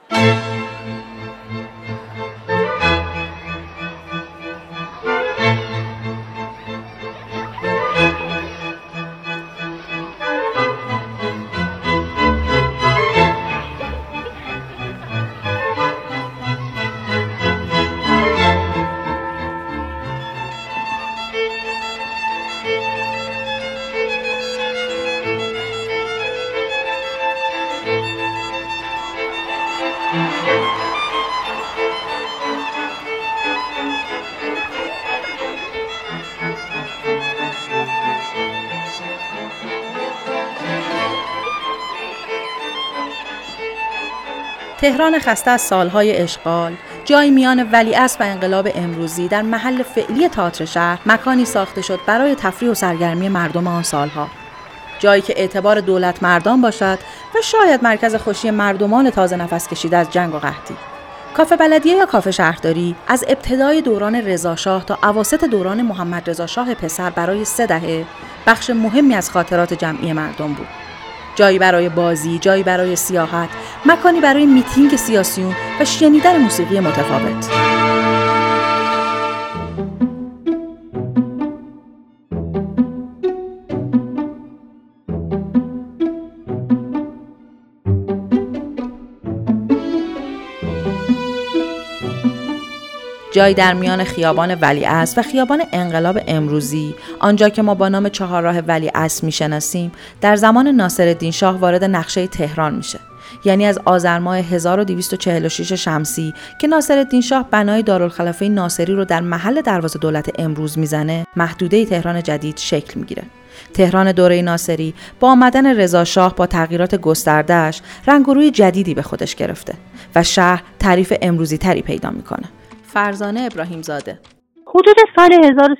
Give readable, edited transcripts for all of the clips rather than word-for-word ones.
تهران خسته از سالهای اشغال، جایی میان ولیعصر و انقلاب امروزی در محل فعلی تئاتر شهر مکانی ساخته شد برای تفریح و سرگرمی مردم آن سالها. جایی که اعتبار دولت مردان باشد و شاید مرکز خوشی مردمان تازه نفس کشیده از جنگ و قحطی. کافه بلدیه یا کافه شهرداری از ابتدای دوران رضاشاه تا اواسط دوران محمد رضا شاه پسر برای 3 دهه بخش مهمی از خاطرات جمعی مردم بود. جایی برای بازی، جایی برای سیاحت، مکانی برای میتینگ سیاسیون و شنیدن موسیقی متفاوت. جایی در میان خیابان ولیعصر و خیابان انقلاب امروزی، آنجا که ما با نام چهارراه ولیعصر میشناسیم، در زمان ناصرالدین شاه وارد نقشه تهران میشه. یعنی از آذر ماه 1246 شمسی که ناصرالدین شاه بنای دارالخلافه ناصری رو در محل دروازه دولت امروز میزنه، محدوده تهران جدید شکل میگیره. تهران دوره ناصری با آمدن رضا شاه با تغییرات گسترده‌اش رنگ و روی جدیدی به خودش گرفته و شهر تعریف امروزی تری پیدا میکنه. فرزانه ابراهیم زاده. حدود سال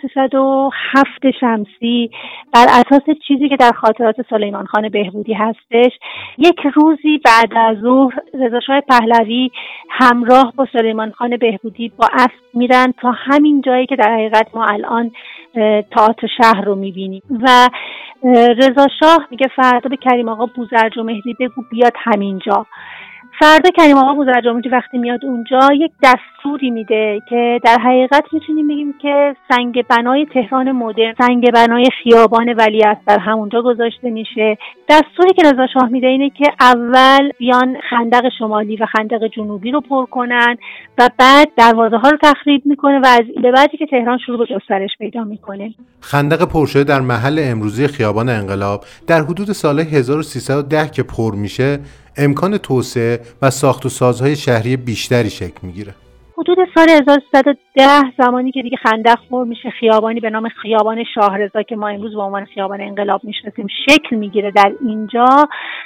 1307 شمسی بر اساس چیزی که در خاطرات سلیمان خان بهبودی هستش، یک روزی بعد از ظهر رضاشاه پهلوی همراه با سلیمان خان بهبودی با اسب میرن تا همین جایی که در حقیقت ما الان تئاتر شهر رو میبینیم و رضاشاه میگه فردا به کریم آقا بوزرجمهری بگو بیاد همینجا. فردا کریم آقا بوزرجمهری وقتی میاد اونجا یک دستوری میده که در حقیقت میتونیم بگیم که سنگ بنای تهران مدرن، سنگ بنای خیابان ولیعصر در همونجا گذاشته میشه. دستوری که رضا شاه میده اینه که اول بیان خندق شمالی و خندق جنوبی رو پر کنن و بعد دروازه ها رو تخریب میکنه و از این به بعدی که تهران شروع به گسترش پیدا میکنه. خندق پرشده در محل امروزی خیابان انقلاب در حدود سال 1310 که پر میشه، امکان توسعه و ساخت و سازهای شهری بیشتری شکل میگیره. حدود سال 1310 زمانی که دیگه خندق پر میشه، خیابانی به نام خیابان شاهرضا که ما امروز به عنوان خیابان انقلاب میشناسیم شکل میگیره. در اینجا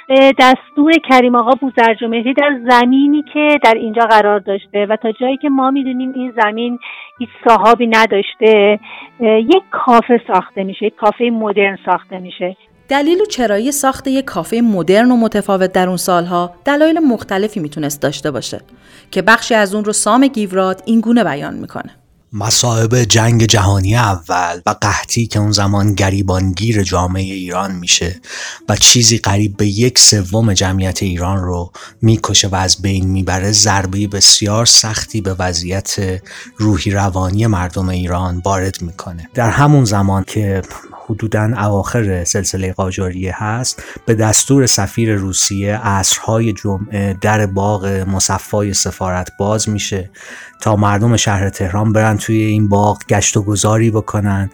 دستور کریم آقا بوزرجمهری در زمینی که در اینجا قرار داشته و تا جایی که ما میدونیم این زمین هیچ صاحبی نداشته، یک کافه ساخته میشه، یک کافه مدرن ساخته میشه. دلیل و چرایی ساخت یک کافه مدرن و متفاوت در اون سالها دلایل مختلفی میتونست داشته باشه که بخشی از اون رو سام گیوراد این گونه بیان میکنه. مصائب جنگ جهانی اول و قحطی که اون زمان گریبانگیر جامعه ایران میشه و چیزی قریب به 1/3 جمعیت ایران رو میکشه و از بین میبره، ضربه بسیار سختی به وضعیت روحی روانی مردم ایران وارد میکنه. در همون زمان که حدوداً اواخر سلسله قاجاریه هست، به دستور سفیر روسیه عصرهای جمعه در باغ مصفای سفارت باز میشه تا مردم شهر تهران برن توی این باغ گشت و گذاری بکنن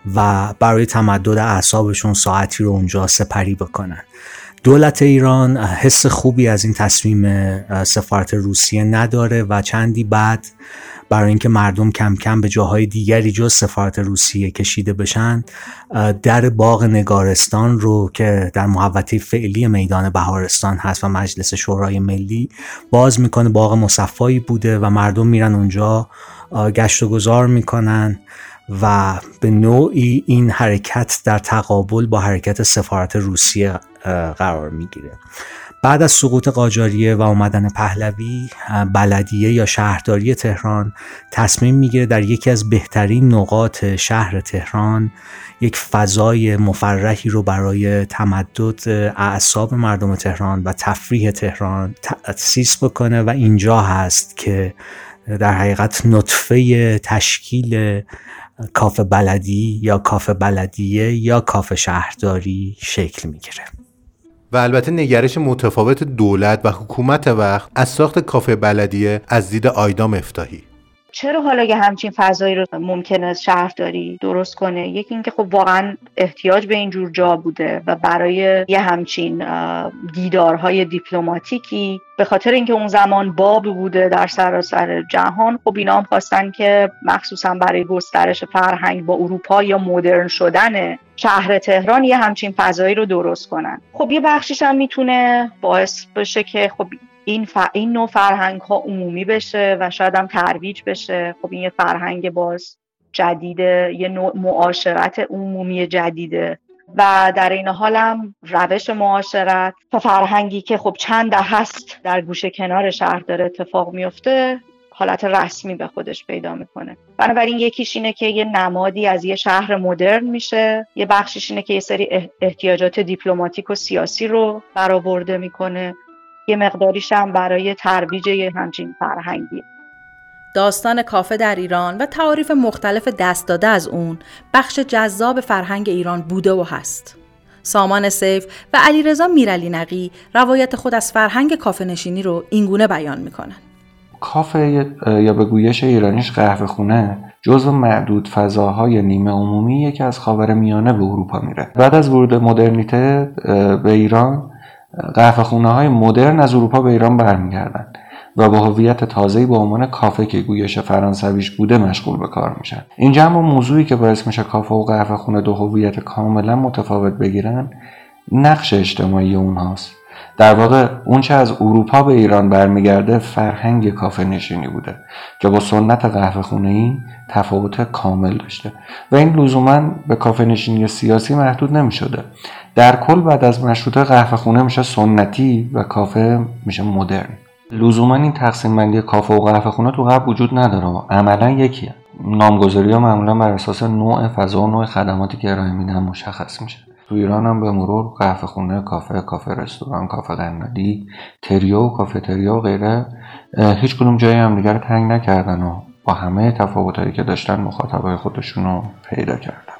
و برای تمدد اعصابشون ساعتی رو اونجا سپری بکنن. دولت ایران حس خوبی از این تصمیم سفارت روسیه نداره و چندی بعد برای اینکه مردم کم کم به جاهای دیگری جز سفارت روسیه کشیده بشن، در باغ نگارستان رو که در محوطه فعلی میدان بهارستان هست و مجلس شورای ملی باز میکنه. باغ مصفایی بوده و مردم میرن اونجا گشت و گذار میکنن و به نوعی این حرکت در تقابل با حرکت سفارت روسیه قرار میگیره. بعد از سقوط قاجاریه و آمدن پهلوی، بلدیه یا شهرداری تهران تصمیم میگیره در یکی از بهترین نقاط شهر تهران یک فضای مفرحی رو برای تمدد اعصاب مردم تهران و تفریح تهران تأسیس بکنه و اینجا هست که در حقیقت نطفه تشکیل کافه بلدی یا کافه بلدیه یا کافه شهرداری شکل میگیره. و البته نگرش متفاوت دولت و حکومت وقت از ساخت کافه بلدیه از دید آیدا مفتاحی. چرا حالا که همچین فضایی رو ممکنه شهرداری درست کنه؟ یکی اینکه خب واقعا احتیاج به اینجور جا بوده و برای یه همچین دیدارهای دیپلماتیکی، به خاطر اینکه اون زمان باب بوده در سراسر جهان، خب اینا هم خواستن که مخصوصا برای گسترش فرهنگ با اروپا یا مدرن شدن شهر تهران یه همچین فضایی رو درست کنن. خب یه بخشیش هم میتونه باعث بشه که خب این نوع فرهنگ ها عمومی بشه و شاید هم ترویج بشه. خب این یه فرهنگ باز جدیده، یه نوع معاشرت عمومی جدیده و در این حال هم روش معاشرت و فرهنگی که خب چند دهه هست در گوشه کنار شهر داره اتفاق میفته حالت رسمی به خودش پیدا میکنه. بنابراین یکیش اینه که یه نمادی از یه شهر مدرن میشه، یه بخشش اینه که یه سری احتیاجات دیپلماتیک و سیاسی رو برآورده میکنه، یه مقداریش هم برای ترویج یه همچین فرهنگی. داستان کافه در ایران و تعاریف مختلف دست داده از اون بخش جذاب فرهنگ ایران بوده و هست. سامان سیف و علیرضا میرعلی نقی روایت خود از فرهنگ کافه نشینی رو اینگونه بیان میکنن. کافه یا به گویش ایرانیش قهوه خونه جزو معدود فضاهای نیمه عمومیه که از خاورمیانه به اروپا میره. بعد از ورود مدرنیته به ایران، قهوه خونه های مدرن از اروپا به ایران برمیگردن و با هویت تازه‌ای با عنوان کافه که گویش فرانسویش بوده مشغول به کار میشن. این جمع موضوعی که باعث میشه کافه و قهوه خونه دو هویت کاملا متفاوت بگیرن، نقش اجتماعی اونهاست. در واقع اون چه از اروپا به ایران برمیگرده فرهنگ کافه نشینی بوده که با سنت قهوه خونه‌ای تفاوت کامل داشته و این لزوماً به کافه نشینی سیاسی محدود نمی‌شده. در کل بعد از مشروطه قهوه خونه میشه سنتی و کافه میشه مدرن. لزوماً این تقسیم بندی کافه و قهوه خونه تو غرب وجود نداره، عملاً یکیه. نامگذاری‌ها معمولاً بر اساس نوع فضا و نوع خدماتی که ارائه میدن مشخص میشه. تو ایران هم به مرور قهوه خونه، کافه رستوران، کافه قنادی، تریو و کافتریا و غیره هیچ کدوم جایی هم دیگر تنگ نکردن و با همه تفاوتایی که داشتن مخاطبای خودشونو پیدا کردن.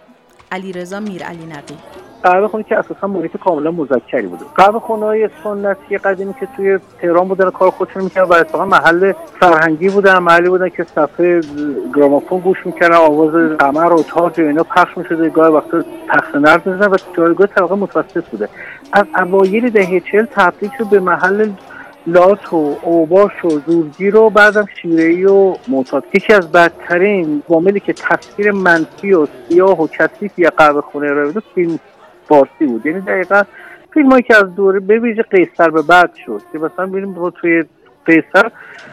علیرضا میرعلی نقی: قهوه خونه که اساسا محیط کاملا مذکری بوده. قهوه خونه‌های سنتی قدیمی که توی تهران بودن کار خودشون می‌کردن و اتفاقا محل فرهنگی بودن، محلی بودن که صفحه گرامافون گوش می‌کردن، آواز قمر و تاج و اینا پخش می‌شده، گاهی وقتا پخش نرد می‌زدن و جایگاه طبقه متوسط بوده. از اوایل دهه 40 تبدیل شد به محل لات و اوباش و زورگیر و بعدم شیره‌ای و معتاد. یکی از بدترین عواملی که تصویر منفی و سیاه و کثیفی قهوه خونه رو بود فیلم فارسی بود. یعنی دقیقاً فیلمایی که از دوره به ویژه قیصر به بعد شد که مثلا ببینیم توی قیصر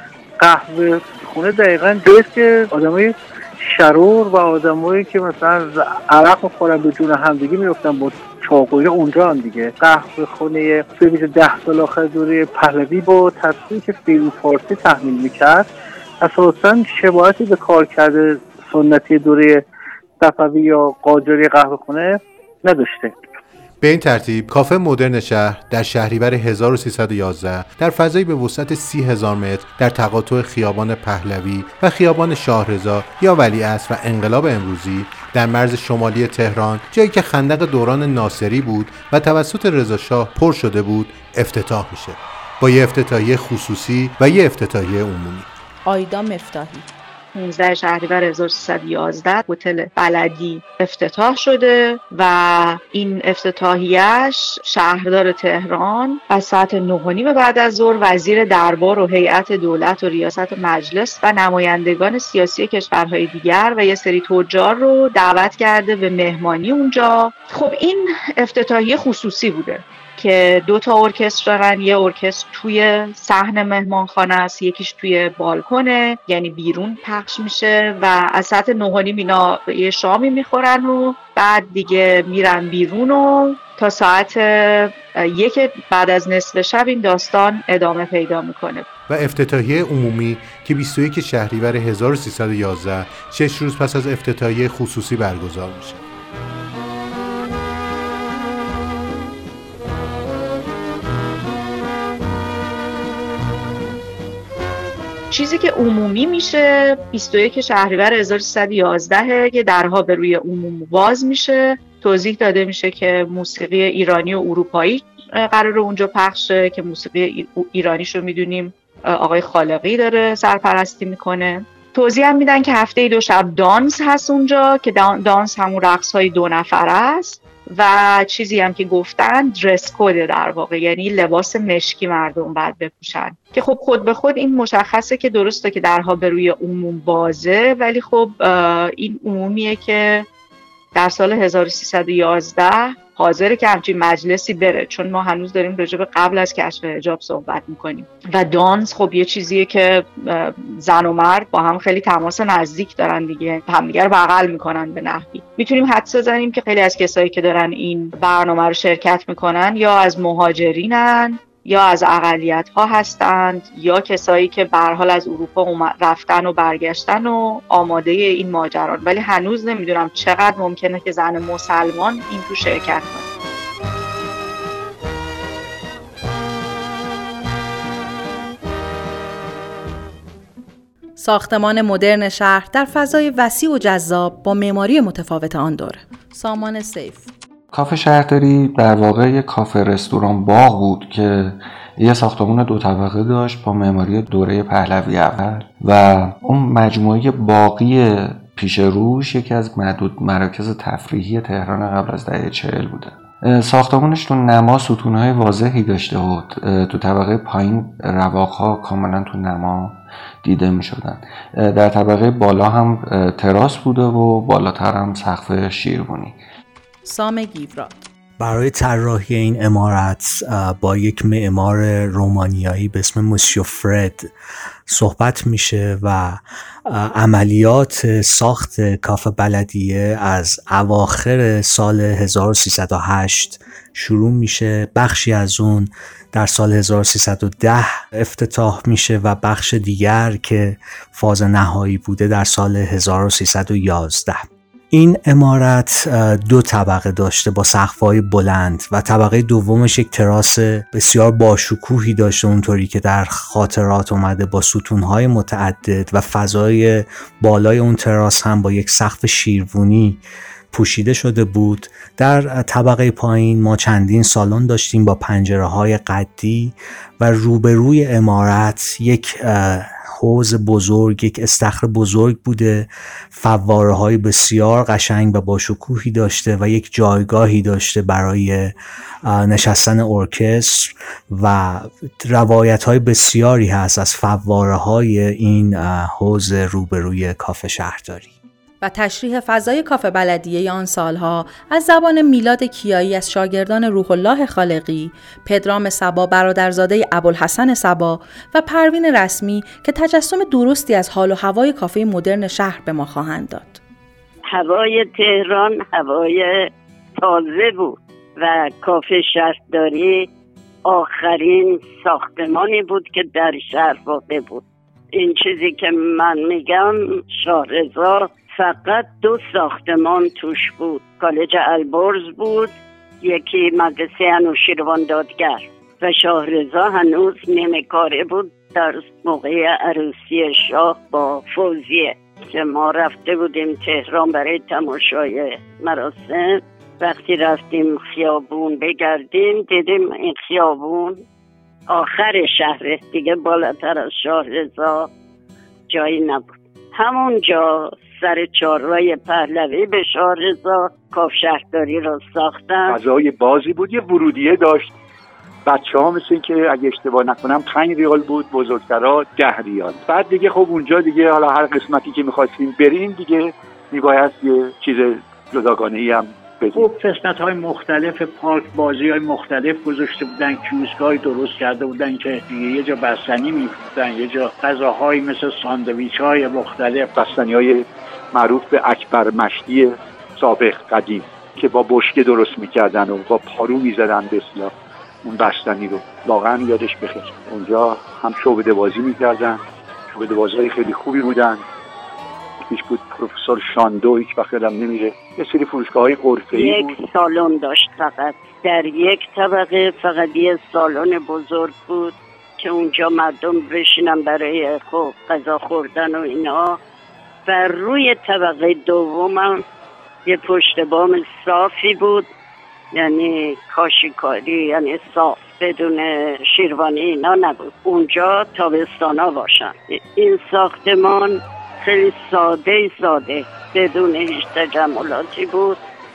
قهوه خونه دقیقاً جاییه که آدمای شرور و آدمایی که مثلا عرق می‌خورن به جون همدیگه میافتن با چاقوی اونجا هم دیگه. قهوه خونه توی بیش 10 سال آخر دوره پهلوی با تصویری که فیلم فارسی تحمیل میکرد اساساً شباهتی به کارکرد سنتی دوره صفوی یا قاجاری قهوه خونه نداشته. به این ترتیب کافه مدرن شهر در شهریور 1311 در فضایی به وسعت 30,000 متر در تقاطع خیابان پهلوی و خیابان شاهرضا یا ولیعصر و انقلاب امروزی در مرز شمالی تهران، جایی که خندق دوران ناصری بود و توسط رضاشاه پر شده بود، افتتاح میشه با یه افتتاحیه خصوصی و یه افتتاحیه عمومی. آیدا مفتاحی: 19 شهریور 1311 هتل بلدی افتتاح شده و این افتتاحیه‌اش شهردار تهران از ساعت 9:30 بعد از ظهر وزیر دربار و هیئت دولت و ریاست مجلس و نمایندگان سیاسی کشورهای دیگر و یه سری تجار رو دعوت کرده به مهمانی اونجا. خب این افتتاحیه خصوصی بوده که 2 تا ارکستر دارن. یه ارکستر توی صحن مهمانخانه است، یکیش توی بالکنه یعنی بیرون پخش میشه و از ساعت 9:30 اینا یه شامی میخورن و بعد دیگه میرن بیرون و تا ساعت 1 بعد از نصف شب این داستان ادامه پیدا میکنه. و افتتاحیه عمومی که 21 شهریور 1311 6 روز پس از افتتاحیه خصوصی برگزار میشه. چیزی که عمومی میشه 21 شهریور 1311 که درها به روی عموم باز میشه. توضیح داده میشه که موسیقی ایرانی و اروپایی قراره اونجا پخشه که موسیقی ایرانیشو میدونیم آقای خالقی داره سرپرستی میکنه. توضیح هم میدن که هفته 2 شب دانس هست اونجا که دانس همون رقص های 2 نفره است و چیزی هم که گفتن درس کد در واقع، یعنی لباس مشکی مردم باید بپوشن که خب خود به خود این مشخصه که درسته که درها به روی عموم بازه، ولی خب این عمومیه که در سال 1311 حاضره که همچین مجلسی بره، چون ما هنوز داریم راجع به قبل از کشف حجاب صحبت میکنیم و دانس خب یه چیزیه که زن و مرد با هم خیلی تماس نزدیک دارن دیگه، همدیگه رو بغل میکنن به نحوی. میتونیم حدس بزنیم که خیلی از کسایی که دارن این برنامه رو شرکت میکنن یا از مهاجرینن یا از اقلیت ها هستند یا کسایی که به هر حال از اروپا رفتن و برگشتن و آماده این ماجران، ولی هنوز نمیدونم چقدر ممکنه که زن مسلمان این تو شرکت کنه. ساختمان مدرن شهر در فضای وسیع و جذاب با معماری متفاوت آن دوره. سامان سیف. کافه شهرداری در واقع یک کافه رستوران باغ بود که یه ساختمان 2 طبقه داشت با معماری دوره پهلوی اول و اون مجموعه باغی پیش روش یکی از معدود مراکز تفریحی تهران قبل از دهه 40 بوده. ساختمانش تو نما ستونهای واضحی داشته بود، تو طبقه پایین رواق‌ها کاملا تو نما دیده می شدن. در طبقه بالا هم تراس بوده و بالاتر هم سقف شیروانی. سام گیوراد. برای طراحی این عمارت با یک معمار رومانیایی به اسم موسیو فرد صحبت میشه و عملیات ساخت کافه بلدیه از اواخر سال 1308 شروع میشه. بخشی از اون در سال 1310 افتتاح میشه و بخش دیگر که فاز نهایی بوده در سال 1311. این عمارت 2 طبقه داشته با سقف‌های بلند و طبقه دومش یک تراس بسیار باشکوهی داشته، اونطوری که در خاطرات اومده با ستون‌های متعدد و فضای بالای اون تراس هم با یک سقف شیروانی پوشیده شده بود. در طبقه پایین ما چندین سالن داشتیم با پنجره‌های قدی و روبروی عمارت یک حوض بزرگ، یک استخر بزرگ بوده، فواره‌های بسیار قشنگ و باشکوهی داشته و یک جایگاهی داشته برای نشستن ارکستر و روایت‌های بسیاری هست از فواره‌های این حوض روبروی کافه شهرداری. و تشریح فضای کافه بلدیه آن سالها از زبان میلاد کیایی از شاگردان روح الله خالقی، پدرام صبا برادرزاده ابوالحسن صبا و پروین رسمی که تجسم درستی از حال و هوای کافه مدرن شهر به ما خواهند داد. هوای تهران هوای تازه بود و کافه شهرداری آخرین ساختمانی بود که در شهر واقع بود. این چیزی که من میگم شاهرضا فقط 2 ساختمان توش بود، کالج البرز بود، یکی مدرسه انوشیروان دادگر و شاهرضا هنوز نیمه کاره بود در موقع عروسی شاه با فوزیه که ما رفته بودیم تهران برای تماشای مراسم. وقتی رفتیم خیابون بگردیم دیدیم این خیابون آخر شهر دیگه، بالاتر از شاهرضا جایی نبود. همونجا سر چهارراه پهلوی به شاهرضا کاف شهرداری را ساختن. فضای بازی بود، یه ورودیه داشت. بچه‌ها مثل این که اگه اشتباه نکنم 5 ریال بود، بزرگترها 10 ریال. بعد دیگه خب اونجا دیگه حالا هر قسمتی که می‌خواستیم بریم دیگه میباید یه چیز جداگانه‌ای هم خوب قسمت‌های مختلف پارک، بازی‌های مختلف گذاشته بودن، کیوسک‌های درست کرده بودن که یه جا بستنی می‌فروختن، یه جا غذاهایی مثل ساندویچ‌های مختلف، بستنی‌های معروف به اکبر مشتی سابق قدیم. که با بشکه درست میکردن و با پارو میزدن به اصطلاح اون بستنی رو، واقعا یادش بخیر. اونجا هم شعبده بازی میکردن، شعبده بازی خیلی خوبی بودن. یکیش بود پروفسور شاندو، هیچ وقت یادم نمیره. یه سری فروشگاه‌های حرفه‌ای بود. یک سالن داشت فقط، در یک طبقه فقط یه سالن بزرگ بود که اونجا مردم بشینن برای غذا خوردن و اینا. و روی طبقه دومم یه پشت بام صافی بود، یعنی کاشیکاری، یعنی صاف، بدون شیروانی اینا نبود. اونجا تابستانا باشن. این ساختمان خیلی ساده بدون هیچ تجملاتی بود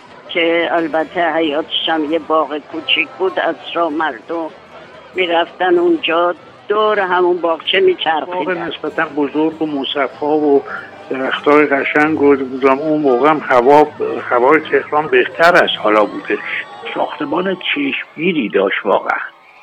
که البته حیاتش هم یه باغ کوچیک بود. از راه مردم میرفتن اونجا، دور همون باغچه میچرخیدن. باغ نسبتا بزرگ و مصفا و درختای قشنگ و اون موقع هم هوای تهران بهتر از حالا بوده. ساختمان چشمگیری داشت واقعا،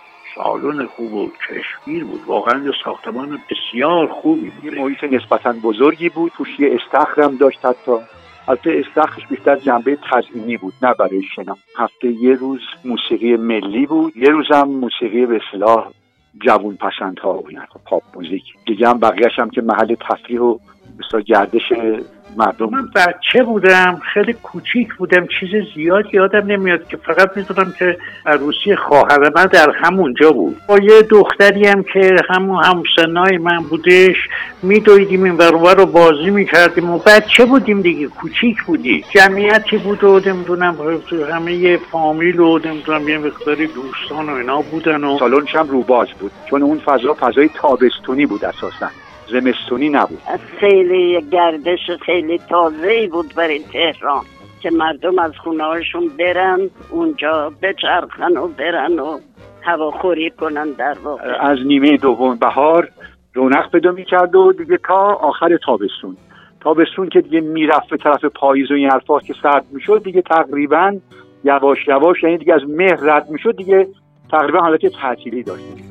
سالن خوب و چشمگیر بود، واقعا ساختمان بسیار خوبی بود. یه محیط نسبتا بزرگی بود، توش یه استخر هم داشت. حتی البته استخرش بیشتر جنبه تزئینی بود نه برای شنا. هفته یه روز موسیقی ملی بود، یه روز هم موسیقی به اصطلاح جوون پسندها بود، یعنی پاپ موزیک. دیگه هم بقیه‌اش هم که محل تفریح و مثلا گردش مردم. من بچه بودم، خیلی کوچیک بودم، چیز زیادی یادم نمیاد، که فقط میدونم که عروسی خواهر من در همونجا بود. با یه دختری هم که هم سنای من بودش میدویدیم این ور رو بازی میکردیم و بچه بودیم دیگه، کوچیک بودیم. جمعیتی بود و نمیدونم همه یه فامیل و نمیدونم یه مقداری دوستان و اینا بودن و سالنش هم روباز بود، چون اون فضای تابستونی بود اساساً، زمستونی نبود. خیلی گردش خیلی تازه‌ای بود برای تهران که مردم از خونه‌هاشون برن اونجا بچرخن و برن و هواخوری کنن. در واقع از نیمه دوم بهار رونق پیدا می‌کرد و دیگه تا آخر تابستون که دیگه میرفت به طرف پاییز و این حرفا که سرد میشد، دیگه تقریبا یواش یواش، یعنی دیگه از مهر رد میشد، دیگه تقریبا حالت تعطیلی داشتیم.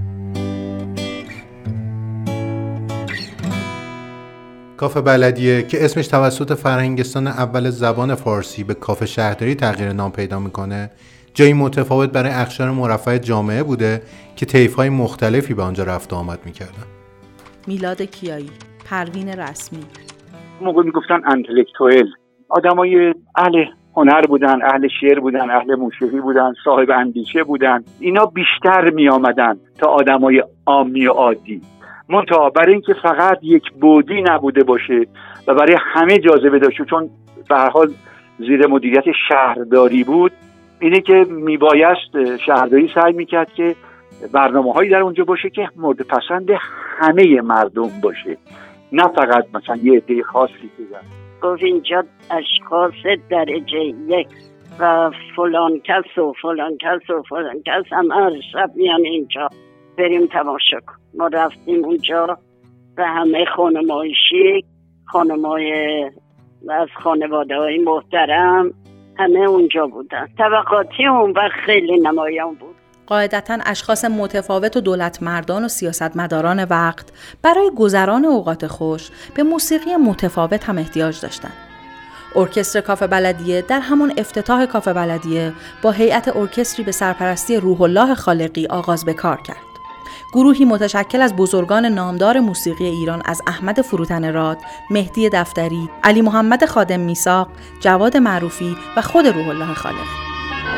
کافه بلدیه که اسمش توسط فرهنگستان اول زبان فارسی به کافه شهرداری تغییر نام پیدا میکنه، جایی متفاوت برای اقشار مرفه جامعه بوده که طیف‌های مختلفی به آنجا رفت و آمد میکردن. میلاد کیایی، پروین رسمی. موقع میگفتن انتلکتوئل، آدمای اهل هنر بودن، اهل شعر بودن، اهل موسیقی بودن، صاحب اندیشه بودن. اینا بیشتر میآمدن تا آدمای عامی و عادی. منتها برای اینکه فقط یک بعدی نبوده باشه و برای همه جاذبه داشته، چون به هر حال زیر مدیریت شهرداری بود، اینه که میبایست شهرداری سعی میکرد که برنامه‌هایی در اونجا باشه که مورد پسند همه مردم باشه، نه فقط مثلا یه عده خاصی که گفت اینجا اشخاص درجه یک و فلان کس و فلان کس و فلان کس هم هر شب میان اینجا بریم تماشا کن. ما رفتیم اونجا و همه خانم‌های شیک، خانم‌های از خانواده‌های محترم همه اونجا بودن. طبقاتی اون وقت خیلی نمایان بود. قاعدتاً اشخاص متفاوت و دولتمردان و سیاستمداران وقت برای گذران اوقات خوش به موسیقی متفاوت هم احتیاج داشتند. ارکستر کافه بلدیه در همان افتتاح کافه بلدیه با هیئت ارکستری به سرپرستی روح الله خالقی آغاز به کار کرد. گروهی متشکل از بزرگان نامدار موسیقی ایران از احمد فروتن‌راد، مهدی دفتری، علی محمد خادم میثاق، جواد معروفی و خود روح الله خالقی.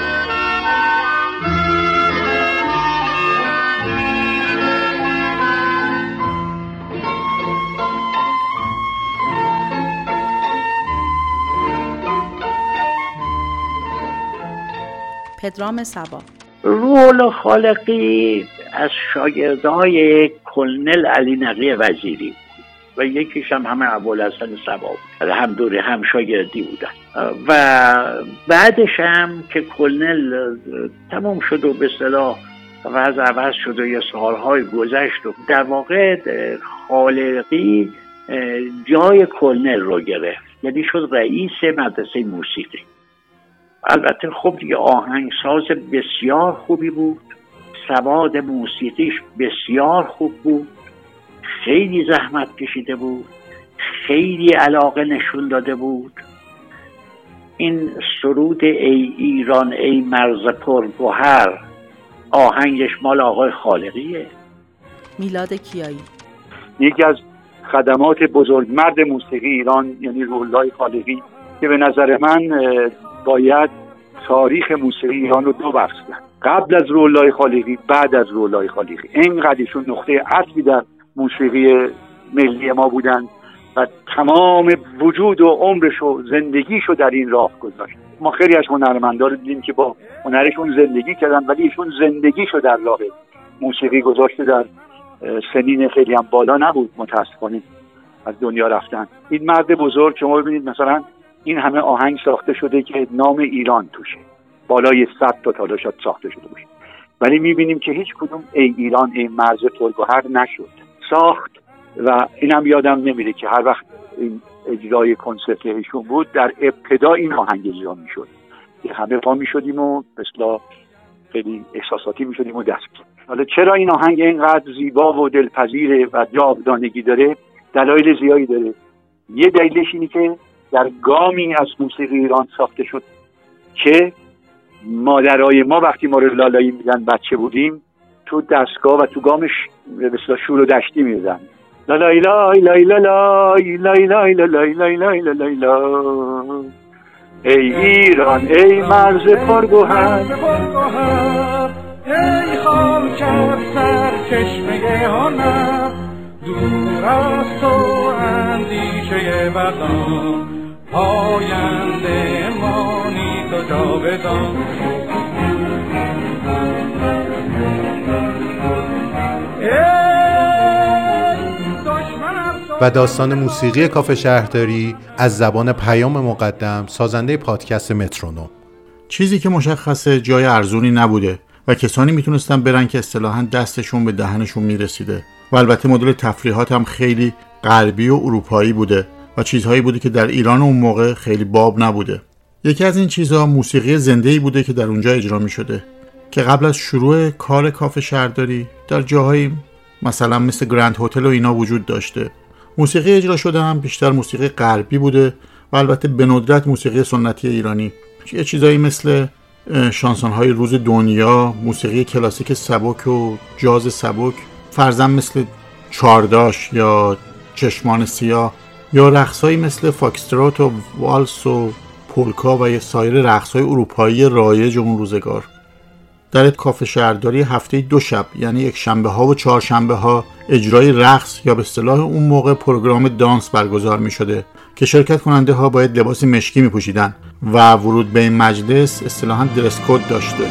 پدرام صبا. روح الله خالقی از شاگردای کلنل علی نقی وزیری و یکیش هم همه ابوالحسن صبا بود، هم دوره هم شاگردی بودن. و بعدش هم که کلنل تمام شد و به اصطلاح وضع عوض شد و یه سالهای گذشت و در واقع خالقی جای کلنل رو گرفت، یعنی شد رئیس مدرسه موسیقی. البته خب دیگه آهنگساز بسیار خوبی بود، سواد موسیقیش بسیار خوب بود، خیلی زحمت کشیده بود، خیلی علاقه نشون داده بود این سرود ای ایران ای مرز پرگوهر آهنگش مال آقای خالقیه. میلاد کیایی. یکی از خدمات بزرگ مرد موسیقی ایران یعنی روح الله خالقی که به نظر من باید تاریخ موسیقی ایران رو دو بخش کنه، قبل از روح الله خالقی، بعد از روح الله خالقی. اینقدر ایشون نقطه عطفی در موسیقی ملی ما بودن و تمام وجود و عمرش و زندگیشو در این راه گذاشت. ما خیلی از هنرمندا رو دیدیم که با هنرشون زندگی کردن ولی ایشون زندگیشو در راه موسیقی گذاشته. در سنین خیلی هم بالا نبود، متاسفانه از دنیا رفتن. این مرد بزرگ، شما ببینید مثلا این همه آهنگ ساخته شده که نام ایران توشه، بالای 100 تا تالا شد ساخته شده باشه، ولی میبینیم که هیچ کدوم ای ایران ای مرز پرگوهر نشد ساخت. و اینم یادم نمیره که هر وقت این اجرای کنسرت ایشون بود در ابتدا این آهنگ اجرا میشد، همه پا میشدیم و مثلا خیلی احساساتی میشدیم و دست. حالا چرا این آهنگ اینقدر زیبا و دلپذیره و جاودانگی داره؟ دلایل زیادی داره. یه دلیلش اینه که در گامی از موسیقی ایران ساخته شد که مادرای ما وقتی ما رو لالایی میدن بچه بودیم تو دستگاه و تو گامش مثلا شور و دشتی میدن، لالای لای لای لای لای لای لای لای لای لای لای ای ایران ای مرز پرگوهر، ای خاک سر چشمه هنر، دور از تو اندیشه وطن، پاینده مانی تو جاودان. و داستان موسیقی کافه شهرداری از زبان پیام مقدم، سازنده پادکست مترونوم. چیزی که مشخصه جای ارزونی نبوده و کسانی میتونستن برن که اصطلاحاً دستشون به دهنشون میرسیده و البته مدل تفریحات هم خیلی غربی و اروپایی بوده و چیزهایی بوده که در ایران اون موقع خیلی باب نبوده. یکی از این چیزها موسیقی زنده‌ای بوده که در اونجا اجرا میشده که قبل از شروع کار کافه شهرداری در جاهایی مثلا مثل گرند هتل و اینا وجود داشته. موسیقی اجرا شده هم بیشتر موسیقی غربی بوده و البته به ندرت موسیقی سنتی ایرانی. یه چیزایی مثل شانسون‌های روز دنیا، موسیقی کلاسیک سبک و جاز سبک، فرضاً مثل چارداش یا چشمان سیاه، یا رقص‌هایی مثل فاکستروت و والس و پولکا و سایر رقص‌های اروپایی رایج اون روزگار. در کافه شهرداری هفته 2 شب یعنی یک شنبه ها و 4 شنبه ها اجرای رقص یا به اصطلاح اون موقع پروگرام دانس برگزار می شده که شرکت کننده ها باید لباس مشکی می پوشیدن و ورود به این مجلس اصطلاحاً درس کد داشته.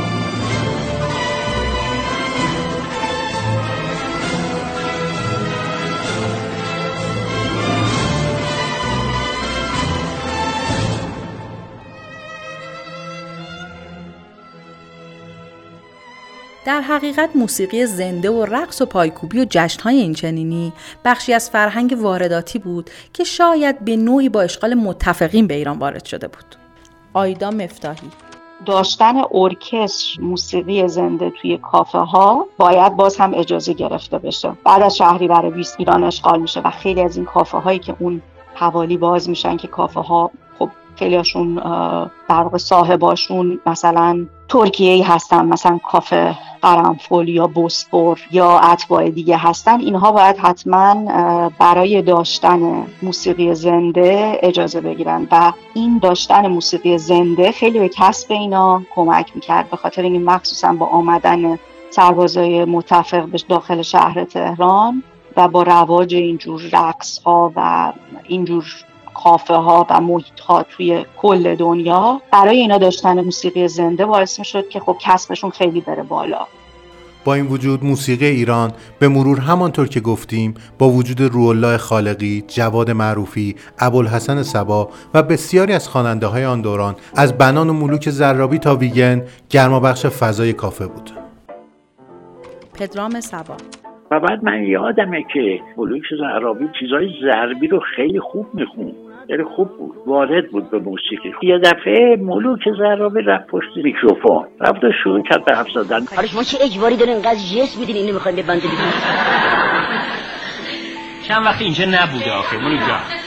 در حقیقت موسیقی زنده و رقص و پایکوبی و جشن‌های اینچنینی بخشی از فرهنگ وارداتی بود که شاید به نوعی با اشغال متفقین به ایران وارد شده بود. آیدا مفتاحی: داشتن ارکستر موسیقی زنده توی کافه ها باید باز هم اجازه گرفته بشه. بعد از شهریور 20 ایران اشغال میشه و خیلی از این کافه هایی که اون حوالی باز میشن که کافه ها خب خیلیاشون در واقع صاحباشون مثلا ترکیه‌ای هستن، مثلا کافه قرنفل یا بوسفور یا اتباع دیگه هستن، اینها باید حتما برای داشتن موسیقی زنده اجازه بگیرن و این داشتن موسیقی زنده خیلی به کسب اینا کمک میکرد، به خاطر این مخصوصا با آمدن سربازای متفق به داخل شهر تهران و با رواج اینجور رقص ها و اینجور کافه ها و محیط ها توی کل دنیا، برای اینا داشتن موسیقی زنده باعث میشد که خب کسبشون خیلی بره بالا. با این وجود موسیقی ایران به مرور همانطور که گفتیم با وجود روح الله خالقی، جواد معروفی، ابوالحسن صبا و بسیاری از خواننده های آن دوران از بنان و ملوک زرابی تا ویگن گرمابخش فضای کافه بود. پدرام صبا: و بعد من یادمه که ملوک زرابی چیزای ضربی رو خیلی خوب میخوند، خیلی خوب بود، وارد بود به موسیقی. یه دفعه ملوک زرابی رفت پشت میکروفون، رفت و شروع کرد به حرف زدن. حالا شما چه اجباری دارین اینقدر جس میدین اینو میخواین ببنده دیگه؟ چند وقت اینجا نبوده آخه ملوک جان.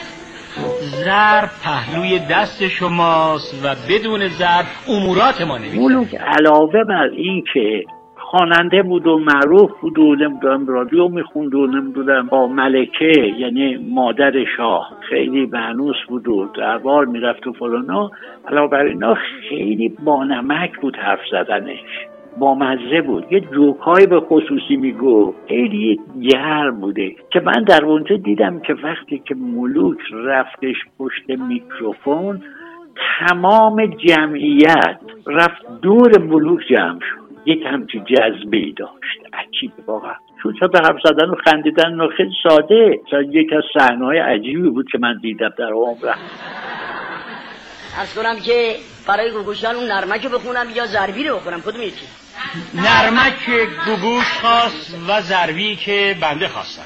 ضرب پهلوی دست شماست و بدون ضرب امورات ما نمیشه. ملوک علاوه بر این که خواننده بود و معروف بود و نمیدونم رادیو میخوند و نمیدونم با ملکه یعنی مادر شاه خیلی بانوس بود و دربار میرفت و فلانا، علاوه بر اینا خیلی بانمک بود حرف زدنش، با مزه بود، یه جوکای به خصوصی میگو، خیلی گرم بوده که من در اونجا دیدم که وقتی که ملوک رفتش پشت میکروفون تمام جمعیت رفت دور ملوک جمع شد، یک همچین جذبه‌ای داشت، عجیب واقعا. چون به حرف زدن و خندیدن و خیلی ساده، یک از صحنه‌های عجیبی بود که من دیدم در عمرم. عرض کنم که برای گوگوشان اون نرمک رو بخونم یا ضربی رو بخونم، کدوم یکی؟ نرمک گوگوش خواست و ضربی که بنده خواستم.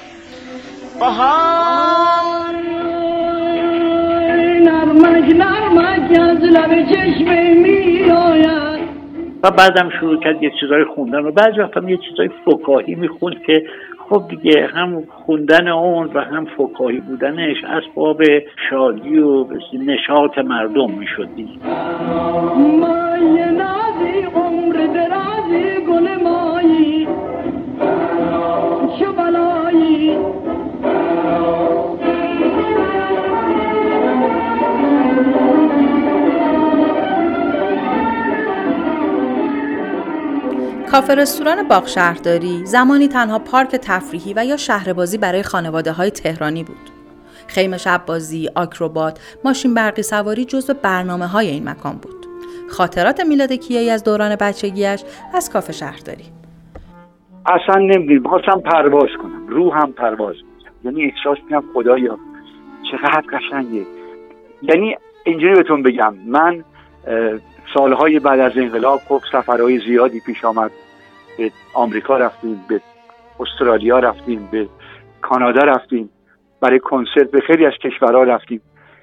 بهار نرمک از لب چشمه می آید. و بعدم شروع کرد یه چیزای خوندن و بعضی وقتا یه چیزای فکاهی میخوند که خب دیگه هم خوندن اون و هم فکاهی بودنش اسباب شادی و نشاط مردم میشد دیگه. مای نازی عمر درازی گل مایی چو بلایی. کافه رستوران باغ شهرداری زمانی تنها پارک تفریحی و یا شهربازی برای خانواده‌های تهرانی بود. خیمه شب بازی، آکروبات، ماشین برقی سواری جزو برنامه‌های این مکان بود. خاطرات میلاد کیایی از دوران بچگیش از کافه شهرداری. اصلا نمیدونم، خواستم پرواز کنم، روحم پرواز می‌کرد. یعنی احساس می‌کردم خدایا چقدر قشنگه. یعنی اینجوری بهتون بگم، من سالهای بعد از انقلاب خب سفرهای زیادی پیش آمد. به آمریکا رفتیم، به استرالیا رفتیم، به کانادا رفتیم، برای کنسرت به خیلی از کشورها رفتیم.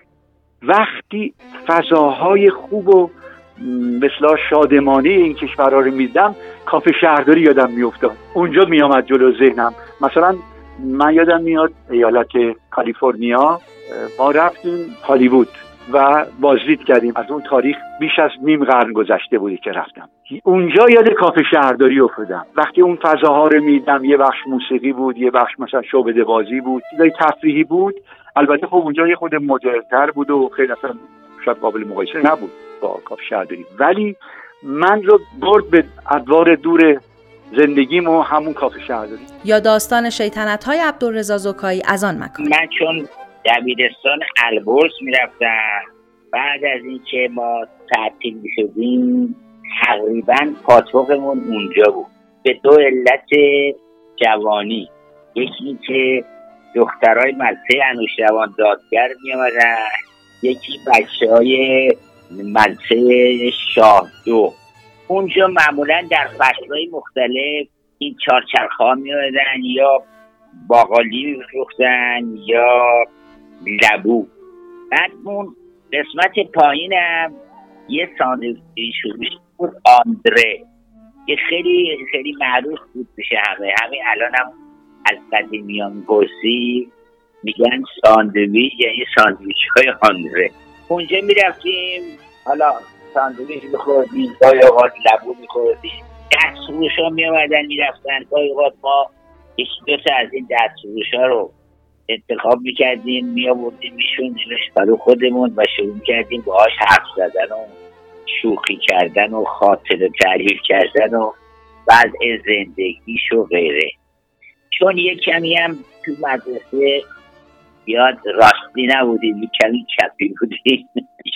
وقتی فضاهای خوب و مثلا شادمانه این کشورها رو میدم، کافه شهرداری یادم میافتاد. اونجا میامد جلو ذهنم. مثلا من یادم میاد ایالت کالیفرنیا ما رفتیم هالیوود و بازدید کردیم. از اون تاریخ بیش از نیم قرن گذشته بودی که رفتم. اونجا یاد کافه شهرداری افتادم. وقتی اون فضاها رو میدم، یه بخش موسیقی بود، یه بخش مثلا شعبده بازی بود، چیزای تفریحی بود. البته خب اونجا یه خود مدرن‌تر بود و خیلی اصلا شاید قابل مقایسه نبود با کافه شهرداری، ولی من رو برد به ادوار دور زندگیم و همون کافه شهرداری. یا داستان شیطنت‌های عبدالرضا زکایی از آن مکان. من چون دبیرستان البرز میرفتم، بعد از اینکه ما تعطیل میشدیم تقریبا پاتوقمون اونجا بود به دو علت جوانی. یکی این که دخترای مدرسه انوشیروان دادگر میامدن، یکی بچه‌های مدرسه شاه دو. اونجا معمولا در فصلهای مختلف این چارچرخ‌ها میامدن، یا باقالی میفروختن یا لبو. بعد اون قسمت پایینم یه ساندویچ بود آندره که خیلی خیلی معروف بود بشه همه الانم از قدیمیان میپرسی میگن ساندویچ، یعنی ساندویچ های آندره. اونجا میرفتیم، حالا ساندویچ میخوردیم، گاهی اوقات لبو میخوردیم. دستفروش ها میامدن میرفتن، گاهی اوقات ما یکی دو تا از این دستفروش ها رو انتخاب میکردیم، میآوردیم میشوندیمش برای خودمون و شروع کردیم باهاش حرف زدن و شوخی کردن و خاطره تعریف کردن و وضع زندگیش و غیره. چون یک کمی هم تو مدرسه یاد راستی نبودیم، یک کمی چپی بودیم،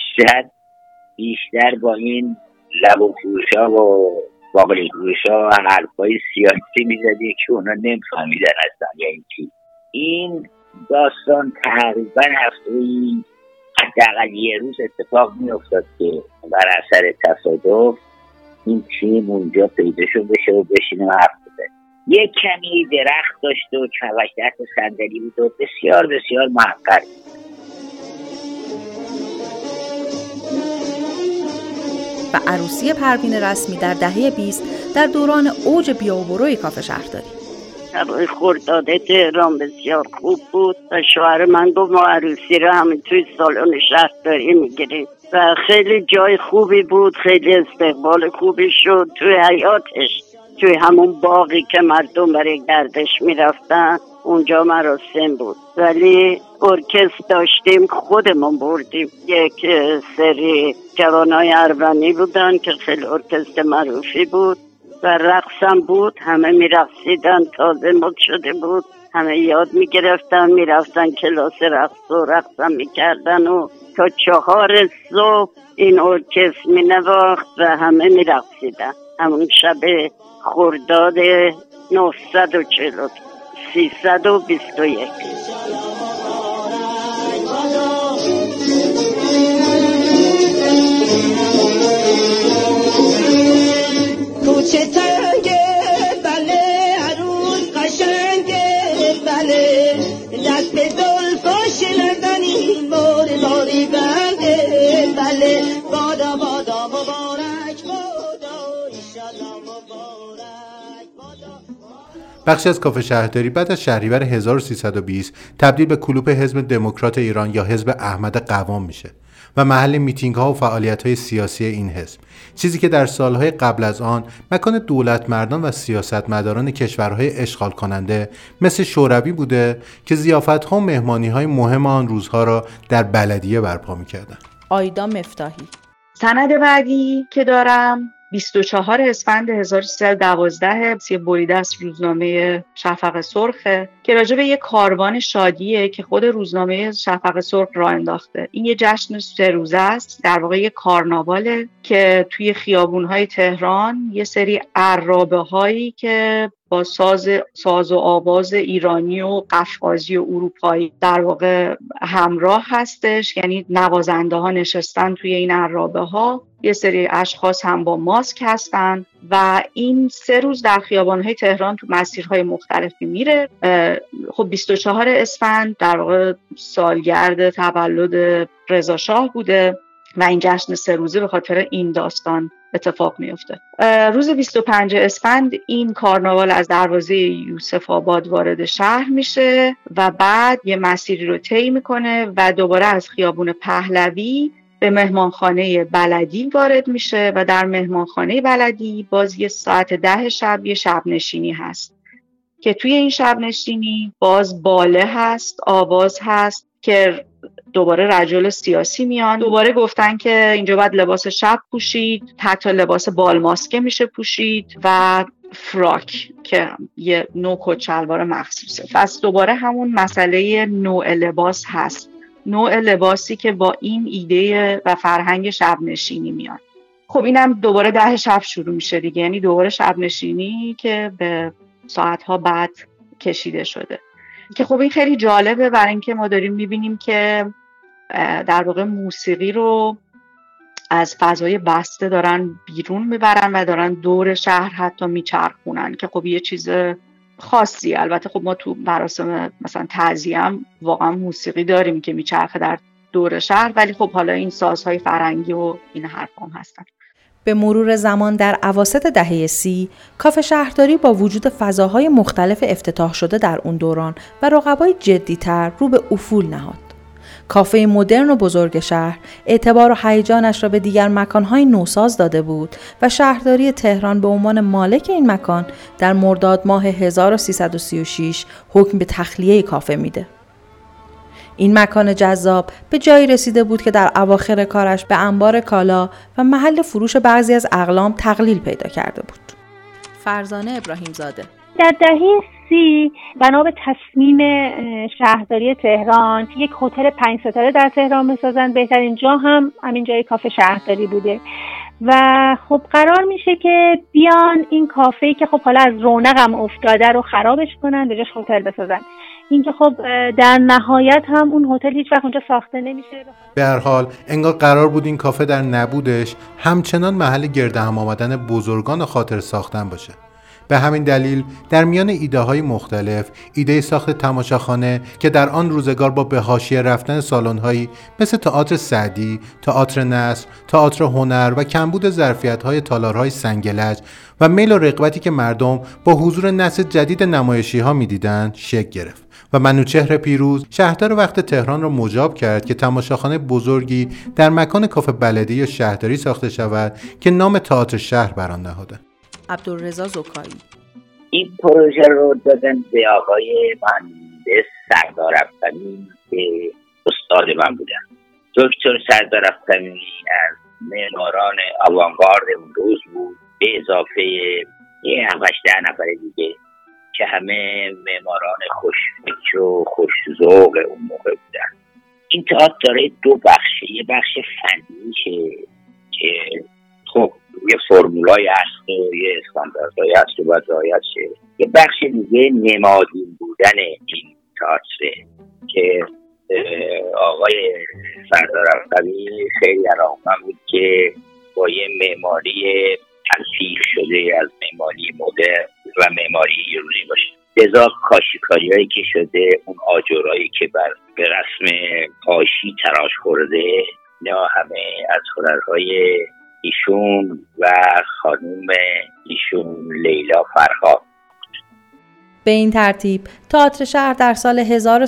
بیشتر با این لب و فروشا و باقلی فروشا حرفای سیاسی میزدیم که اونا نمیفهمیدن اصلا یعنی چی. این داستان تقریبا هفته‌ای حداقل یه روز اتفاق میافتاد که بر اثر تصادف این تیم اونجا پیدا شد بشه و بشینه و حرف بزنه. یک کمی درخت داشت و کوشت صندلی بود و بسیار بسیار محقر. و عروسی پروین رسمی در دهه 20 در دوران اوج بیا و بروی کافه شهرداری. هوای خرداد تهران بسیار خوب بود و شوهر من گفت ما عروسی رو همین توی سالن شهرداری میگیریم و خیلی جای خوبی بود، خیلی استقبال خوبی شد توی حیاتش، توی همون باقی که مردم برای گردش میرفتن اونجا مراسم بود. ولی ارکستر داشتیم خودمون بردیم، یک سری جوانای اروانی بودن که خیلی ارکستر معروفی بود و رقصم بود، همه میرقصیدن، تازه مد شده بود، همه یاد میگرفتن، میرفتن کلاس رقص و رقصم میکردن و تا 4 صبح این ارکستر مینواخت و همه میرقصیدن. همون شب خرداد 940 321 کوچه تنگه بله، عروس قشنگه بله، دست به زلفاش لرزنی باری بنده بله، بادا بادا مبارک بادا ایشالله مبارک بادا. بخشی از کافه شهرداری بعد از شهریور 1320 تبدیل به کلوپ حزب دموکرات ایران یا حزب احمد قوام میشه و محل میتینگ ها و فعالیت های سیاسی این حزب، چیزی که در سالهای قبل از آن مکان دولتمردان و سیاستمداران کشورهای اشغال کننده مثل شوروی بوده که ضیافت ها و مهمانی های مهم آن روزها را در بلدیه برپا میکردن. آیدا مفتاحی. سند بعدی که دارم 24 اسفند 1312 سی بریده از روزنامه شفق سرخه که راجع به یک کاروان شادیه که خود روزنامه شفق سرخ راه انداخته. این یه جشن 3 روزه است، در واقع یه کارناواله که توی خیابون‌های تهران یه سری عرابه هایی که با ساز و آواز ایرانی و قفقازی و اروپایی در واقع همراه هستش، یعنی نوازنده ها نشستن توی این عرابه ها، یه سری اشخاص هم با ماسک هستن و این 3 روز در خیابان‌های تهران تو مسیرهای مختلفی میره. خب 24 اسفند در واقع سالگرد تولد رضا شاه بوده و این جشن 3 روزه به خاطر این داستان اتفاق میفته. روز 25 اسفند این کارناوال از دروازه یوسف آباد وارد شهر میشه و بعد یه مسیری رو طی میکنه و دوباره از خیابون پهلوی به مهمانخانه بلدی وارد میشه و در مهمانخانه بلدی باز یه ساعت 10 شب یه شب نشینی هست که توی این شب نشینی باز باله هست، آواز هست که دوباره رجل سیاسی میان، دوباره گفتن که اینجا باید لباس شب پوشید، حتی لباس بال ماسکه میشه پوشید و فراک که یه نوع کت شلوار مخصوصه. پس دوباره همون مسئله نوع لباس هست، نوع لباسی که با این ایده و فرهنگ شب نشینی میاد. خب اینم دوباره 10 شب شروع میشه دیگه، یعنی دوباره شب نشینی که به ساعتها بعد کشیده شده که خب این خیلی جالبه برای اینکه ما داریم میبینیم که در واقع موسیقی رو از فضای بسته دارن بیرون میبرن و دارن دور شهر حتی میچرخونن که خب یه چیز خاصی. البته خب ما تو مراسم مثلا تعزیه هم واقعا موسیقی داریم که میچرخه در دور شهر، ولی خب حالا این سازهای فرهنگی و این حرفا هم هستن. به مرور زمان در اواسط دهه 30 کافه شهرداری با وجود فضاهای مختلف افتتاح شده در اون دوران و رقبای جدی‌تر رو به افول نهاد. کافه مدرن و بزرگ شهر اعتبار و هیجانش را به دیگر مکانهای نوساز داده بود و شهرداری تهران به عنوان مالک این مکان در مرداد ماه 1336 حکم به تخلیه کافه میده. این مکان جذاب به جایی رسیده بود که در اواخر کارش به انبار کالا و محل فروش بعضی از اقلام تقلیل پیدا کرده بود. فرزانه ابراهیم زاده. در دهه 30 بنا به تصمیم شهرداری تهران یک هتل 5 ستاره در تهران بسازن، بهترین جا هم همین جای کافه شهرداری بوده و خب قرار میشه که بیان این کافه‌ای که خب حالا از رونقم افتاده رو خرابش کنن، به جاش هتل بسازن. این که خب در نهایت هم اون هتل هیچ وقت اونجا ساخته نمیشه. به هر حال انگار قرار بود این کافه در نبودش همچنان محل گرد هم آمدن بزرگان خاطر ساختن باشه. به همین دلیل در میان ایده‌های مختلف، ایده ساخت تماشاخانه که در آن روزگار با به حاشیه رفتن سالن‌هایی مثل تئاتر سعدی، تئاتر نصر، تئاتر هنر و کمبود ظرفیت‌های تالارهای سنگلج و میل و رغبتی که مردم با حضور نسل جدید نمایشی‌ها می‌دیدند شکل گرفت و منوچهر پیروز شهردار وقت تهران را مجاب کرد که تماشاخانه بزرگی در مکان کاخ بلدیه شهرداری ساخته شود که نام تئاتر شهر بر آن نهاده. عبدالرضا زکایی: این پروژه رو دادن به آقای مهندس سردار افخمی که استاد من بودن. دکتر سردار افخمی از معماران آوانگارد اون روز بود، به اضافه یه 7-8 نفر دیگه که همه معماران خوشفکر و خوش‌ذوق اون موقع بودن. این تئاتر داره 2 بخشه، یه بخش فنیشه که خب یه فرمولای هست و یه استانداردهای هست و باید رعایت شه. یه بخش دیگه نمادین بودن این تئاتر که آقای سردار افخمی خیلی علاقه‌مند بود که با یه معماری تلفیق شده از معماری مدرن و معماری ایرانی باشه. لذا کاشیکاریایی که شده، اون آجرایی که به رسم قاشی تراش خورده، اینا همه از هنرهای ایشون و خانوم ایشون لیلا فرهاد. به این ترتیب تئاتر شهر در سال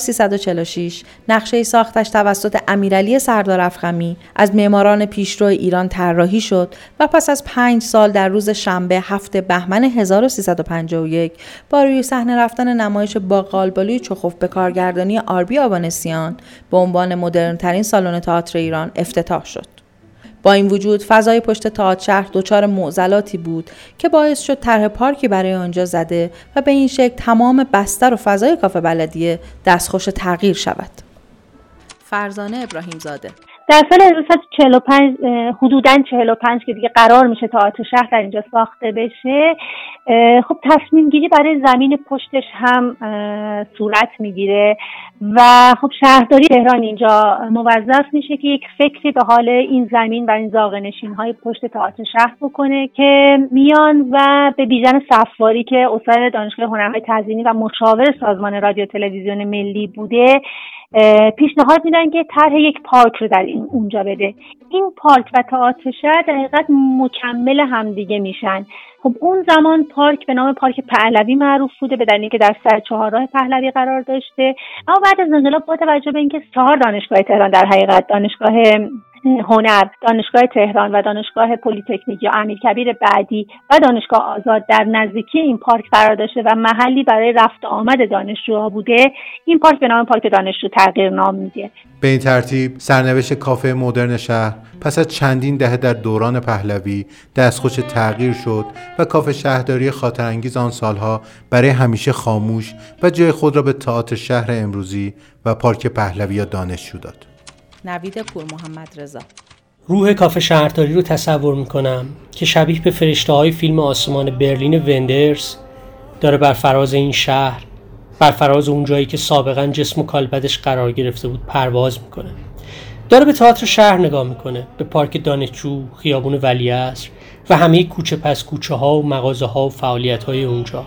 1346 نقشه ساختش توسط امیرعلی سردار افخمی از معماران پیشرو ایران طراحی شد و پس از 5 سال در روز شنبه 7 بهمن 1351 با روی صحنه رفتن نمایش باقالبالوی چخوف به کارگردانی آربی آبانسیان به عنوان مدرن‌ترین سالن تئاتر ایران افتتاح شد. با این وجود فضای پشت تئاتر شهر دچار معضلاتی بود که باعث شد طرح پارکی برای آنجا زده و به این شکل تمام بستر و فضای کاخ بلدیه دستخوش تغییر شود. فرزانه ابراهیم زاده: در سال 1945 حدوداً 45 که دیگه قرار میشه تئاتر شهر در اینجا ساخته بشه، خب تصمیم گیری برای زمین پشتش هم صورت میگیره و خب شهرداری تهران اینجا موظف میشه که یک فکری به حال این زمین و این زاغه‌نشین های پشت تئاتر شهر بکنه که میان و به بیژن صفواری که استاد دانشگاه هنرهای تزیینی و مشاور سازمان رادیو تلویزیون ملی بوده پیشنهاد میدن که طرح یک پارک رو در اونجا بده. این پارک و تئاتر شهر در حقیقت مکمل همدیگه میشن. خب اون زمان پارک به نام پارک پهلوی معروف بوده به دلیلی که در سر 4 راه پهلوی قرار داشته، اما بعد از انقلاب با توجه به اینکه 4 دانشگاه تهران در حقیقت دانشگاه هنر، دانشگاه تهران و دانشگاه پلی‌تکنیک یا امیرکبیر بعدی و دانشگاه آزاد در نزدیکی این پارک قرار داشته و محلی برای رفت آمد دانشجوها بوده، این پارک به نام پارک دانشجو تغییر نام میده. به این ترتیب سرنوشت کافه مدرن شهر پس از چندین دهه در دوران پهلوی دستخوش تغییر شد و کافه شهرداری خاطرانگیز آن سالها برای همیشه خاموش و جای خود را به تئاتر شهر امروزی و پارک پهلوی یا دانشجو داد. نوید پور محمد رضا: روح کافه شهرداری رو تصور میکنم که شبیه به فرشته‌های فیلم آسمان برلین وندرز داره بر فراز این شهر، بر فراز اون جایی که سابقاً جسم و کالبدش قرار گرفته بود پرواز میکنه. داره به تئاتر شهر نگاه میکنه، به پارک دانشجو، خیابون ولیعصر و همه کوچه پس کوچه ها و مغازه ها و فعالیت های اونجا.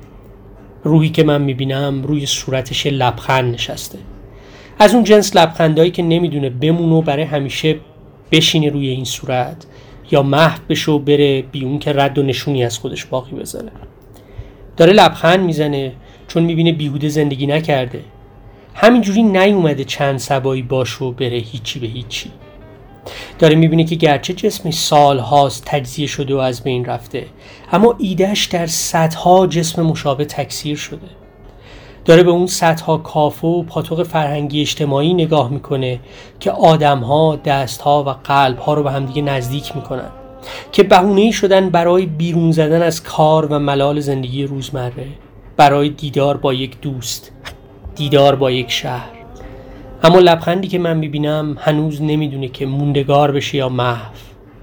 روحی که من میبینم روی صورتش لبخند نشسته، از اون جنس لبخندایی که نمیدونه بمونه و برای همیشه بشینه روی این صورت یا محو بشه و بره بی اون که رد و نشونی از خودش باقی بذاره. داره لبخند میزنه چون میبینه بیهوده زندگی نکرده، همینجوری نیومده چند سبایی باشه و بره هیچی به هیچی. داره میبینه که گرچه جسمش سالهاست تجزیه شده و از بین رفته، اما ایدهش در صدها جسم مشابه تکثیر شده. داره به اون صدها کافه و پاتوق فرهنگی اجتماعی نگاه میکنه که آدمها دستها و قلبها رو به همدیگه نزدیک میکنن، که بهونه‌ای شدن برای بیرون زدن از کار و ملال زندگی روزمره، برای دیدار با یک دوست، دیدار با یک شهر. اما لبخندی که من میبینم هنوز نمیدونه که موندگار بشه یا محو.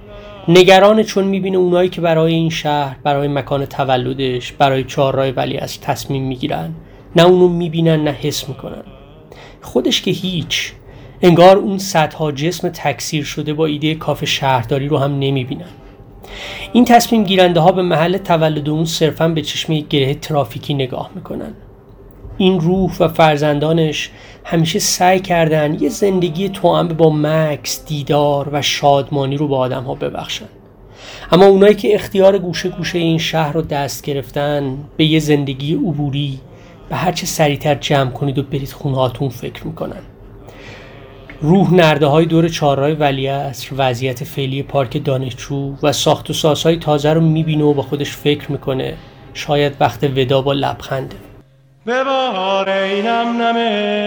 نگرانه چون میبینه اونایی که برای این شهر، برای مکان تولدش، برای 4 راه ولیعصر تصمیم میگیرن، نه اونو میبینن نه حس میکنن. خودش که هیچ، انگار اون صدها جسم تکثیر شده با ایده کافه شهرداری رو هم نمیبینن. این تصمیم گیرنده ها به محل تولد اون صرفاً به چشم یک گره ترافیکی نگاه میکنن. این روح و فرزندانش همیشه سعی کردن یه زندگی توأم با مکث، دیدار و شادمانی رو به آدم ها ببخشن. اما اونایی که اختیار گوشه گوشه این شهر رو دست گرفتن به یه زندگی عبوری، به هر چه سریعتر جمع کنید و برید خونهاتون فکر میکنن. روح نرده های دور چهارراه ولیعصر، وضعیت فعلی پارک دانشجو و ساخت و سازهای تازه رو میبینه و با خودش فکر میکنه شاید وقت ودا با لبخنده. ببار ای نم نم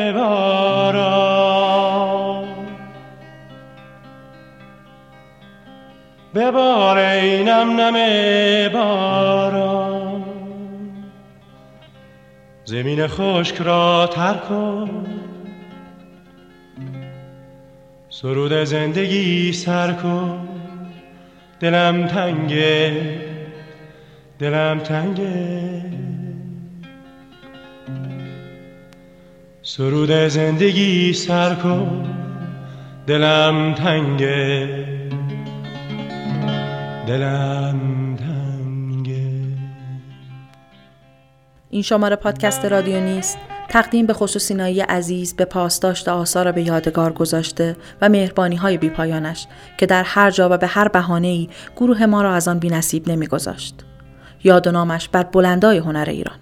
باران، ببار ای نم نم باران، زمین خشک را تر کن، سرود زندگی سر کن. دلم تنگه، دلم تنگه، سرود زندگی سر کن. دلم تنگه، دلم تنگه. این شماره پادکست رادیو نیست تقدیم به خصوصینایی عزیز به پاسداشت آثار به یادگار گذاشته و مهربانی‌های بی‌پایانش که در هر جا و به هر بهانه‌ای گروه ما را از آن بی‌نصیب نمی‌گذاشت. یاد و نامش بر بلندای هنر ایران.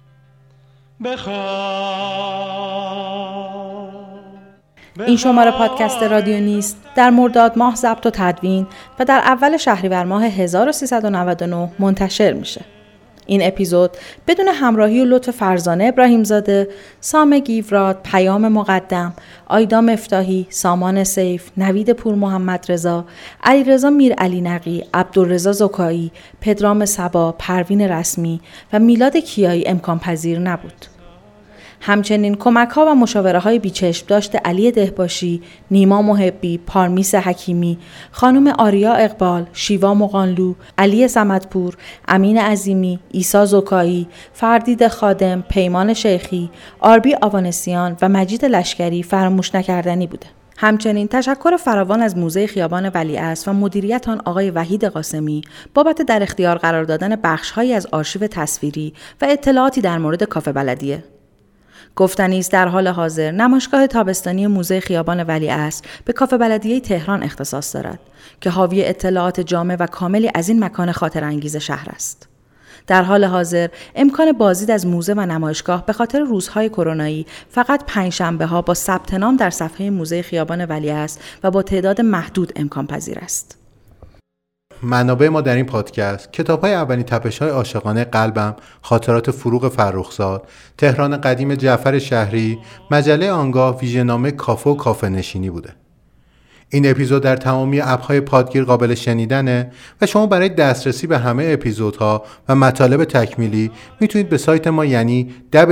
این شماره پادکست رادیو نیست در مرداد ماه ضبط و تدوین و در اول شهریور ماه 1399 منتشر میشه. این اپیزود بدون همراهی و لطف فرزانه ابراهیمزاده، سام گیوراد، پیام مقدم، آیدا مفتاحی، سامان سیف، نوید پور محمد رضا، علیرضا میرعلی نقی، عبدالرضا زکایی، پدرام صبا، پروین رسمی و میلاد کیایی امکان پذیر نبود. همچنین کمک‌ها و مشاوره‌های بی‌چشم داشته علی دهباشی، نیما محبی، پارمیس حکیمی، خانم آریا اقبال، شیوا مقانلو، علی صمدپور، امین عظیمی، عیسی زکایی، فردید خادم، پیمان شیخی، آربی آوانسیان و مجید لشکری فراموش نکردنی بوده. همچنین تشکر فراوان از موزه خیابان ولیعصر و مدیریت آن آقای وحید قاسمی بابت در اختیار قرار دادن بخش‌هایی از آرشیو تصویری و اطلاعاتی در مورد کافه بلدیه. گفتنی است در حال حاضر نمایشگاه تابستانی موزه خیابان ولیعصر به کافه بلدیه تهران اختصاص دارد که حاوی اطلاعات جامع و کاملی از این مکان خاطر انگیز شهر است. در حال حاضر امکان بازدید از موزه و نمایشگاه به خاطر روزهای کرونایی فقط پنجشنبه‌ها با ثبت نام در صفحه موزه خیابان ولیعصر و با تعداد محدود امکان پذیر است. منابع ما در این پادکست: کتاب‌های اولین تپش‌های عاشقانه قلبم، خاطرات فروغ فرخزاد، تهران قدیم جعفر شهری، مجله آنگاه، ویژه‌نامه کافه و کافه نشینی بوده. این اپیزود در تمامی اپ‌های پادگیر قابل شنیدنه و شما برای دسترسی به همه اپیزودها و مطالب تکمیلی میتونید به سایت ما یعنی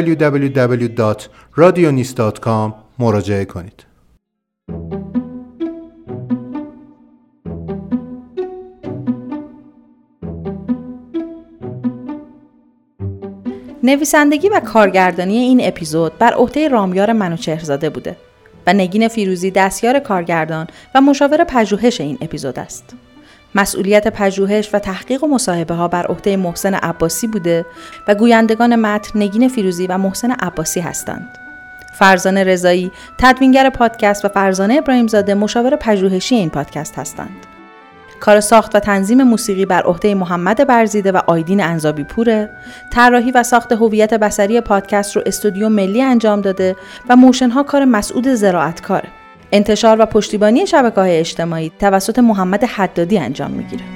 www.radionist.com مراجعه کنید. نویسندگی و کارگردانی این اپیزود بر عهده رامیار منوچهرزاده بوده و نگین فیروزی دستیار کارگردان و مشاور پژوهش این اپیزود است. مسئولیت پژوهش و تحقیق و مصاحبه ها بر عهده محسن عباسی بوده و گویندگان متن نگین فیروزی و محسن عباسی هستند. فرزانه رضایی تدوینگر پادکست و فرزانه ابراهیمزاده مشاور پژوهشی این پادکست هستند. کار ساخت و تنظیم موسیقی بر عهده محمد برزیده و آیدین انزابی پوره. طراحی و ساخت هویت بصری پادکست رو استودیو ملی انجام داده و موشن ها کار مسعود زراعتکاره. انتشار و پشتیبانی شبکه‌های اجتماعی توسط محمد حدادی انجام میگیره.